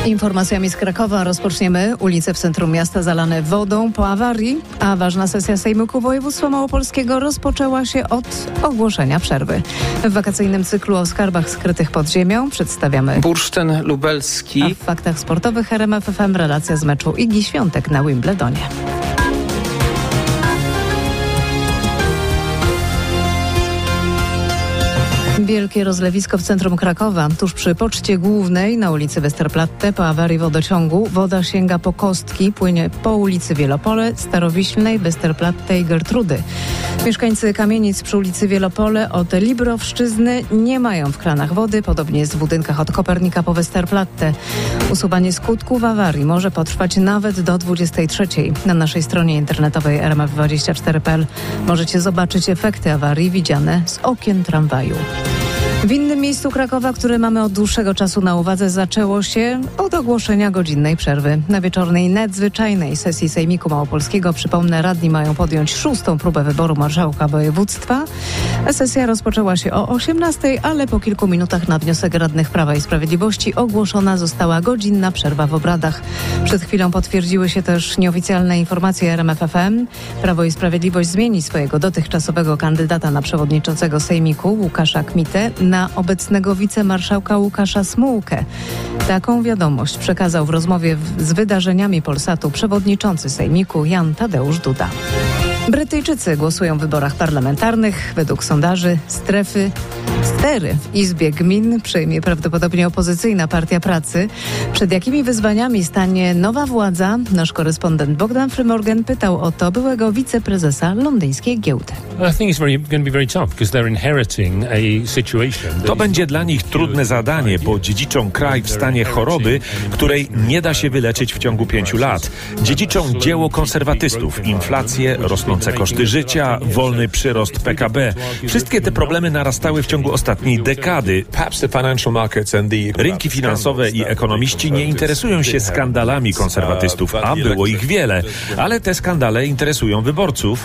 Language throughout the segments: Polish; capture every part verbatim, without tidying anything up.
Informacjami z Krakowa rozpoczniemy. Ulice w centrum miasta zalane wodą po awarii, a ważna sesja Sejmiku Województwa Małopolskiego rozpoczęła się od ogłoszenia przerwy. W wakacyjnym cyklu o skarbach skrytych pod ziemią przedstawiamy bursztyn lubelski. A w faktach sportowych R M F F M relacja z meczu Igi Świątek na Wimbledonie. Wielkie rozlewisko w centrum Krakowa, tuż przy Poczcie Głównej na ulicy Westerplatte. Po awarii wodociągu woda sięga po kostki, płynie po ulicy Wielopole, Starowiślnej, Westerplatte i Gertrudy. Mieszkańcy kamienic przy ulicy Wielopole od Librowszczyzny nie mają w kranach wody, podobnie jest w budynkach od Kopernika po Westerplatte. Usuwanie skutków awarii może potrwać nawet do dwudziestej trzeciej. Na naszej stronie internetowej r m f dwadzieścia cztery kropka p l możecie zobaczyć efekty awarii widziane z okien tramwaju. W innym miejscu Krakowa, które mamy od dłuższego czasu na uwadze, zaczęło się od ogłoszenia godzinnej przerwy. Na wieczornej nadzwyczajnej sesji Sejmiku Małopolskiego, przypomnę, radni mają podjąć szóstą próbę wyboru marszałka województwa. Sesja rozpoczęła się o osiemnastej, ale po kilku minutach na wniosek radnych Prawa i Sprawiedliwości ogłoszona została godzinna przerwa w obradach. Przed chwilą potwierdziły się też nieoficjalne informacje R M F F M. Prawo i Sprawiedliwość zmieni swojego dotychczasowego kandydata na przewodniczącego Sejmiku, Łukasza Kmitę, na obecnego wicemarszałka Łukasza Smułkę. Taką wiadomość przekazał w rozmowie w, z wydarzeniami Polsatu przewodniczący Sejmiku Jan Tadeusz Duda. Brytyjczycy głosują w wyborach parlamentarnych. Według sondaży strefy stery w Izbie Gmin przejmie prawdopodobnie opozycyjna Partia Pracy. Przed jakimi wyzwaniami stanie nowa władza? Nasz korespondent Bogdan Frymorgan pytał o to byłego wiceprezesa londyńskiej giełdy. To będzie dla nich trudne zadanie, bo dziedziczą kraj w stanie choroby, której nie da się wyleczyć w ciągu pięciu lat. Dziedziczą dzieło konserwatystów, inflację, rosnące koszty życia, wolny przyrost P K B. Wszystkie te problemy narastały w ciągu ostatniej dekady. Rynki finansowe i ekonomiści nie interesują się skandalami konserwatystów, a było ich wiele, ale te skandale interesują wyborców.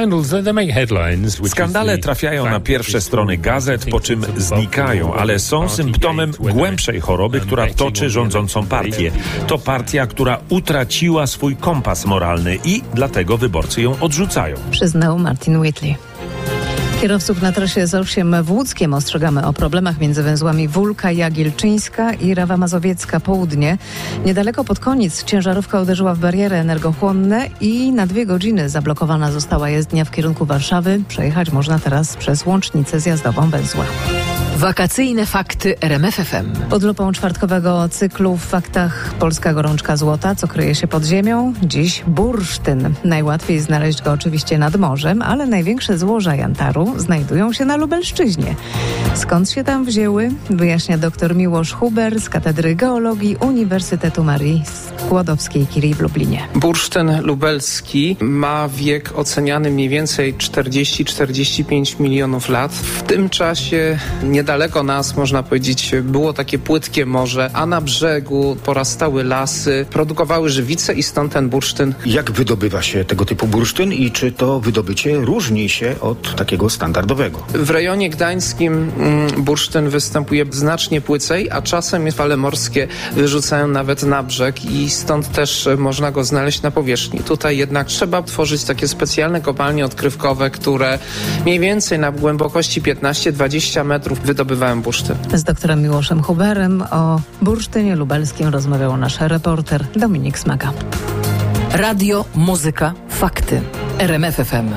Skandale trafiają na pierwsze strony gazet, po czym znikają, ale są symptomem głębszej choroby, która toczy rządzącą partię. To partia, która utraciła swój kompas moralny i dlatego wyborcy ją odrzucają. Przyznał Martin Whitley. Kierowców na trasie S osiem w Łódzkiem ostrzegamy o problemach między węzłami Wólka, Jagielczyńska i Rawa Mazowiecka Południe. Niedaleko pod koniec ciężarówka uderzyła w bariery energochłonne i na dwie godziny zablokowana została jezdnia w kierunku Warszawy. Przejechać można teraz przez łącznicę zjazdową węzła. Wakacyjne fakty R M F F M. Pod lupą czwartkowego cyklu w faktach Polska gorączka złota, co kryje się pod ziemią. Dziś bursztyn. Najłatwiej znaleźć go oczywiście nad morzem, ale największe złoża jantaru znajdują się na Lubelszczyźnie. Skąd się tam wzięły? Wyjaśnia dr Miłosz Huber z Katedry Geologii Uniwersytetu Marii Skłodowskiej-Curie w Lublinie. Bursztyn lubelski ma wiek oceniany mniej więcej czterdzieści do czterdziestu pięciu milionów lat. W tym czasie niedaleko nas, można powiedzieć, było takie płytkie morze, a na brzegu porastały lasy, produkowały żywice i stąd ten bursztyn. Jak wydobywa się tego typu bursztyn i czy to wydobycie różni się od takiego standardowego? W rejonie gdańskim mm, bursztyn występuje znacznie płycej, a czasem fale morskie wyrzucają nawet na brzeg i stąd też można go znaleźć na powierzchni. Tutaj jednak trzeba tworzyć takie specjalne kopalnie odkrywkowe, które mniej więcej na głębokości piętnaście do dwudziestu metrów wydobywają bursztyn. Z doktorem Miłoszem Huberem o bursztynie lubelskim rozmawiał nasz reporter Dominik Smaga. Radio, muzyka, fakty. R M F F M.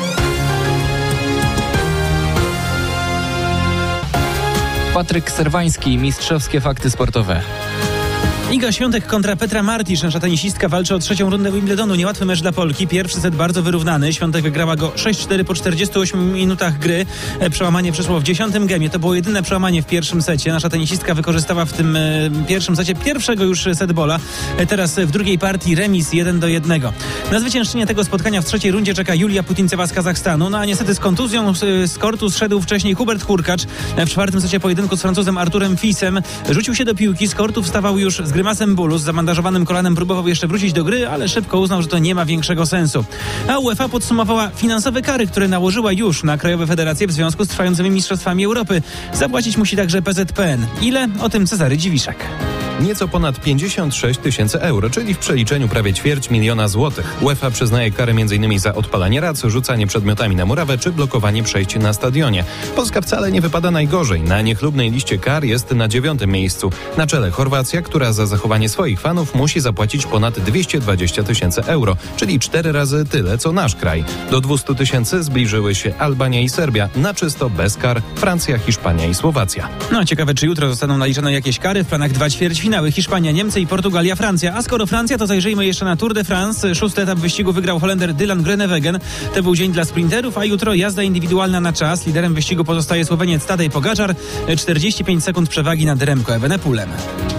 Patryk Serwański, mistrzowskie fakty sportowe. Iga Świątek kontra Petra Martisz. Nasza tenisistka walczy o trzecią rundę Wimbledonu. Niełatwy mecz dla Polki. Pierwszy set bardzo wyrównany. Świątek wygrała go sześć cztery po czterdziestu ośmiu minutach gry. Przełamanie przyszło w dziesiątym gemie. To było jedyne przełamanie w pierwszym secie. Nasza tenisistka wykorzystała w tym e, pierwszym secie pierwszego już setbola. E, teraz w drugiej partii remis jeden do jednego. Na zwyciężczynię tego spotkania w trzeciej rundzie czeka Julia Putincewa z Kazachstanu. No a niestety z kontuzją z, z kortu zszedł wcześniej Hubert Hurkacz. W czwartym secie pojedynku z Francuzem Arturem Fisem rzucił się do piłki. Z kortu wstawał już z grymasem bólu, z zabandażowanym kolanem próbował jeszcze wrócić do gry, ale szybko uznał, że to nie ma większego sensu. A UEFA podsumowała finansowe kary, które nałożyła już na krajowe federacje w związku z trwającymi mistrzostwami Europy. Zapłacić musi także P Z P N. Ile? O tym Cezary Dziwiszek. nieco ponad pięćdziesiąt sześć tysięcy euro, czyli w przeliczeniu prawie ćwierć miliona złotych. UEFA przyznaje karę m.in. za odpalanie rac, rzucanie przedmiotami na murawę czy blokowanie przejść na stadionie. Polska wcale nie wypada najgorzej. Na niechlubnej liście kar jest na dziewiątym miejscu. Na czele Chorwacja, która za zachowanie swoich fanów musi zapłacić ponad dwieście dwadzieścia tysięcy euro, czyli cztery razy tyle co nasz kraj. Do dwieście tysięcy zbliżyły się Albania i Serbia, na czysto bez kar Francja, Hiszpania i Słowacja. No ciekawe, czy jutro zostaną naliczone jakieś kary. W planach dwa ćwierćfinały: Hiszpania, Niemcy i Portugalia, Francja. A skoro Francja, to zajrzyjmy jeszcze na Tour de France. Szósty etap wyścigu wygrał Holender Dylan Groenewegen. To był dzień dla sprinterów, a jutro jazda indywidualna na czas. Liderem wyścigu pozostaje Słoweniec Tadej Pogačar. czterdzieści pięć sekund przewagi nad Remco Evenepoelem.